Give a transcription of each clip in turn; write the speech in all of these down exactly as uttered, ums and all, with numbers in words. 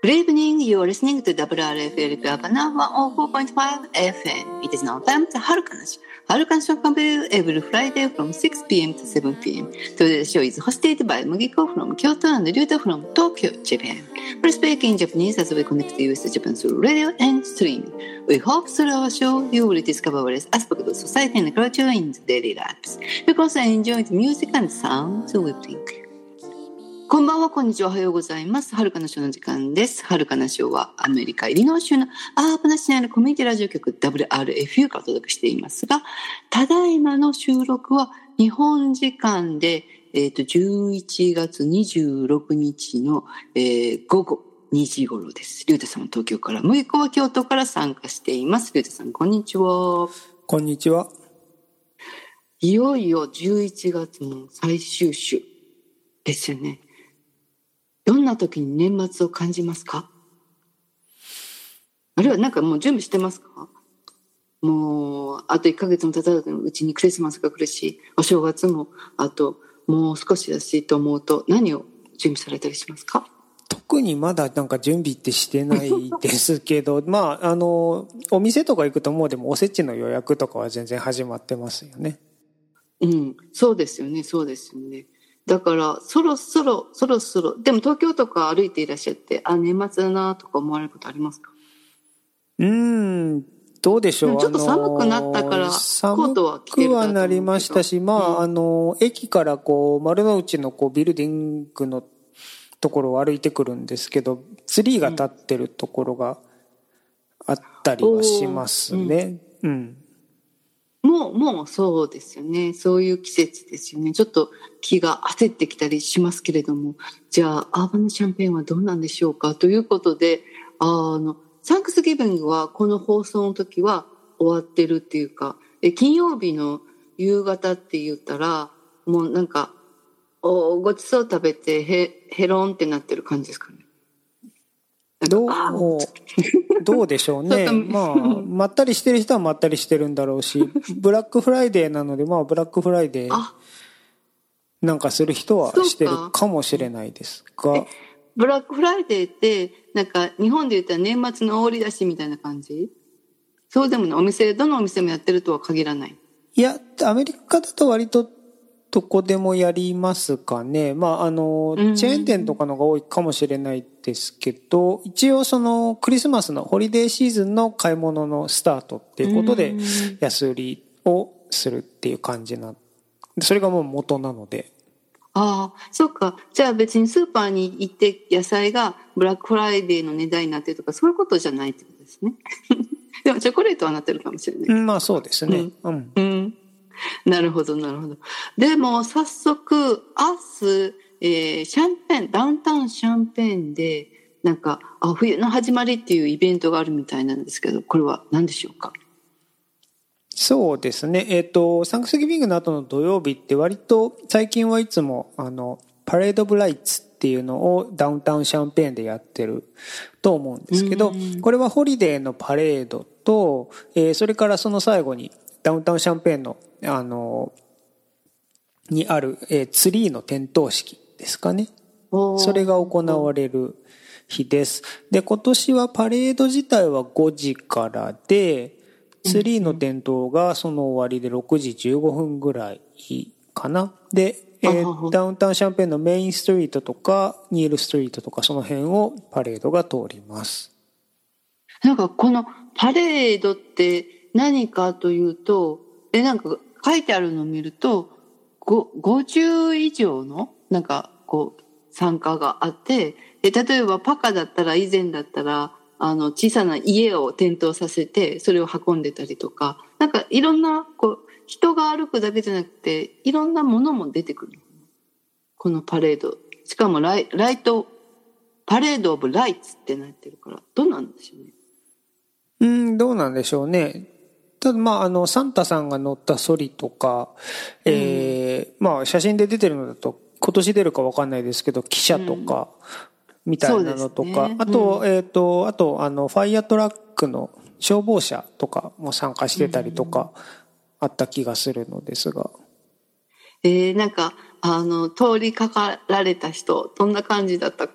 Good evening, you are listening to ダブリューアールエフエル Havana ワンオーフォーポイントファイブ エフエム. It is now time to はるかなし。はるかなしを convey every Friday from six p.m. to seven p.m. Today's show is hosted by Mugiko from Kyoto and Ryuta from Tokyo, Japan. We speak in Japanese as we connect you with Japan through radio and streaming. We hope through our show you will discover various aspects of society and culture in daily lives. We also enjoy the music and sounds we bring.こんばんは、こんにちは、おはようございます。はるかなショーの時間です。はるかなショーはアメリカイリノイ州のアーバナシナルコミュニティラジオ局 ダブリューアールエフユー からお届けしていますが、ただいまの収録は日本時間で、えー、とじゅういちがつにじゅうろくにちの、えー、午後にじ頃です。リュウタさんは東京から、ムイコは京都から参加しています。リュウタさん、こんにちは。 こんにちは。 いよいよじゅういちがつの最終週ですよね。どんな時に年末を感じますか？あるいはなんかもう準備してますか？もうあといっかげつも経たずのうちにクリスマスが来るし、お正月もあともう少しだしと思うと、何を準備されたりしますか？ 特にまだなんか準備ってしてないですけどまああのお店とか行くともうでもおせちの予約とかは全然始まってますよね。 うん、そうですよね、そうですよね。だからそろそろそろそろでも東京とか歩いていらっしゃって、あ、年末だなとか思われることありますか？ うーんどうでしょう。 ちょっと寒くなったからコートは着てるかと思うけど。寒くはなりましたし、まあ、うん、あの駅からこう丸の内のこうビルディングのところを歩いてくるんですけど、ツリーが立ってるところがあったりはしますね。うん、うんもう、もうそうですよね。そういう季節ですよね。ちょっと気が焦ってきたりしますけれども。じゃあ、アーバンシャンペーンはどうなんでしょうかということで、あの、サンクスギビングはこの放送の時は終わってるっていうか、え金曜日の夕方って言ったら、もうなんか、おごちそう食べてへ、ヘロンってなってる感じですかね。 どうどうでしょうね。まあまったりしてる人はまったりしてるんだろうし、ブラックフライデーなのでまあブラックフライデーなんかする人はしてるかもしれないですが、 ブラックフライデーってなんか日本で言ったら年末の大売り出しみたいな感じ？そうでもね、お店どのお店もやってるとは限らない。 いや、アメリカだと割とどこでもやりますかね。まああのチェーン店とかのが多いかもしれないですけど、一応そのクリスマスのホリデーシーズンの買い物のスタートっていうことで安売りをするっていう感じな、それがもう元なので。 ああ、そっか。じゃあ別にスーパーに行って野菜がブラックフライデーの値段になってるとかそういうことじゃないってことですね。でもチョコレートはなってるかもしれない。 まあそうですね。うん。 うんうんなるほどなるほど。でも早速明日、えー、シャンペーンダウンタウンシャンペーンでなんかあ冬の始まりっていうイベントがあるみたいなんですけど、これは何でしょうか？ そうですね。えっとサンクスギビングの後の土曜日って割と最近はいつもあのパレードオブライツっていうのをダウンタウンシャンペーンでやってると思うんですけど、これはホリデーのパレードと、えー、それからその最後にダウンタウンシャンペーンのあのにある、えー、ツリーの点灯式ですかね。それが行われる日です。で、今年はパレード自体はごじからで、ツリーの点灯がその終わりでろくじじゅうごふんぐらいかな。で、えー、ダウンタウンシャンペーンのメインストリートとかニールストリートとかその辺をパレードが通ります。 なんかこのパレードって何かというと、え、なんか書いてあるのを見ると、ごじゅう以上のなんかこう参加があって、え、例えばパカだったら以前だったらあの小さな家を点灯させてそれを運んでたりとか、なんかいろんなこう人が歩くだけじゃなくていろんなものも出てくる。このパレード。しかもライ、ライト、パレードオブライツってなってるから、どうなんでしょうね。 うん、どうなんでしょうね。ただまああのサンタさんが乗ったソリとか、えー、まあ写真で出てるのだと今年出るかわかんないですけど汽車とかみたいなのとか、あとえっとあとあのファイヤートラックの消防車とかも参加してたりとかあった気がするのですが、 えー、なんかあの通りかかられた人どんな感じだったか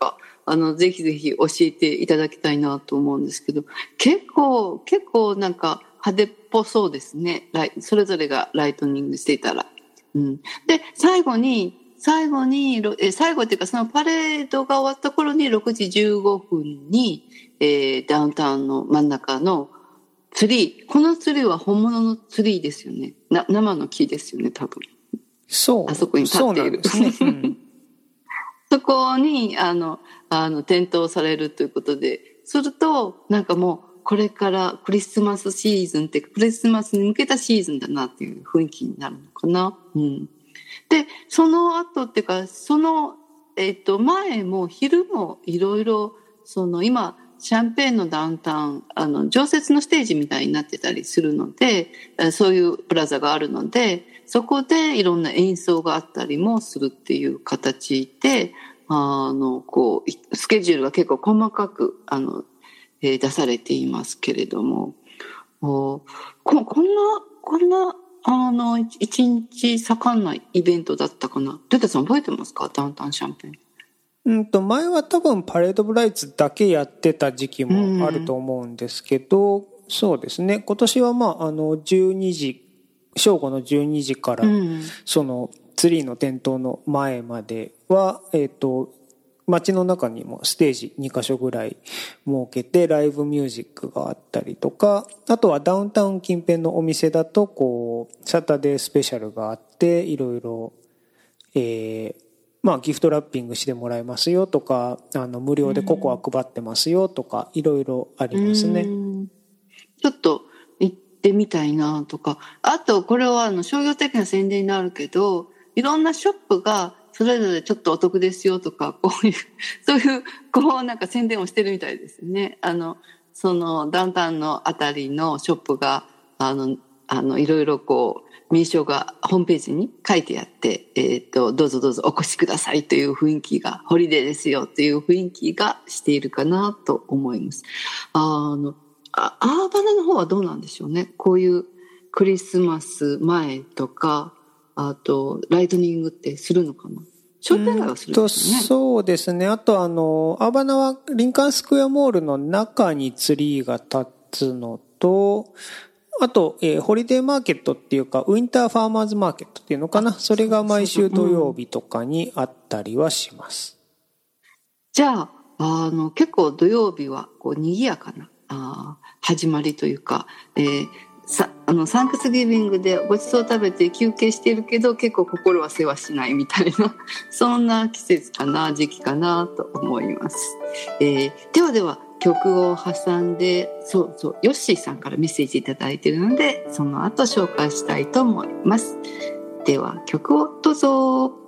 あのぜひぜひ教えていただきたいなと思うんですけど、結構結構なんか派手っぽそうですね。それぞれがライトニングしていたら、うん、で最後に最後にえ最後っていうかそのパレードが終わった頃にろくじじゅうごふんに、えー、ダウンタウンの真ん中のツリー、このツリーは本物のツリーですよね。な生の木ですよね多分。 そう、 あそこに立っている。そ,、ねうん、そこにあのあの点灯されるということで、するとなんかもうこれからクリスマスシーズンってクリスマスに向けたシーズンだなっていう雰囲気になるのかな。うん、でその後っていうかその、えー、と前も昼もいろいろその今シャンペーンのダウンタウンあの常設のステージみたいになってたりするので、そういうプラザがあるのでそこでいろんな演奏があったりもするっていう形で、あのこうスケジュールが結構細かくあの、えー、出されていますけれども、ここんなこんなあの一日盛んなイベントだったかな。ルタさん覚えてますか？ダウンタウンシャンペーン。 うんと前は多分パレードオブライツだけやってた時期もあると思うんですけど、うん、そうですね、今年はまああのじゅうにじ正午のじゅうにじから、うん、そのツリーの点灯の前まではえっと街の中にもステージにかしょぐらい設けてライブミュージックがあったりとか、あとはダウンタウン近辺のお店だとこうサタデースペシャルがあっていろいろえーまあ、ギフトラッピングしてもらえますよとか、あの無料でココア配ってますよとか、いろいろありますね。 ちょっと行ってみたいなとか、あとこれはあの商業的な宣伝になるけど、いろんなショップがそれぞれちょっとお得ですよとか、こういうそういうこうなんか宣伝をしてるみたいですね。あのそのダウンタウンのあたりのショップがあのあのいろいろこう名称がホームページに書いてあって、えーと、どうぞどうぞお越しくださいという雰囲気が、ホリデーですよという雰囲気がしているかなと思います。あの、あアーバナの方はどうなんでしょうね。こういうクリスマス前とか、あとライトニングってするのかな。商店街はするんですよね。 そうですね。あとあの、アーバナはリンカーンスクエアモールの中にツリーが立つのと、あと、えー、ホリデーマーケットっていうか、ウィンターファーマーズマーケットっていうのかな。それが毎週土曜日とかにあったりはします。 じゃあ、あの、結構土曜日は、こう、賑やかな、あ始まりというか、えー、さ、あの、サンクスギビングでごちそう食べて休憩してるけど、結構心は世話しないみたいな、そんな季節かな、時期かなと思います。えー、ではでは、曲を挟んで、そうそう、ヨッシーさんからメッセージいただいているので、その後紹介したいと思います。では曲をどうぞ。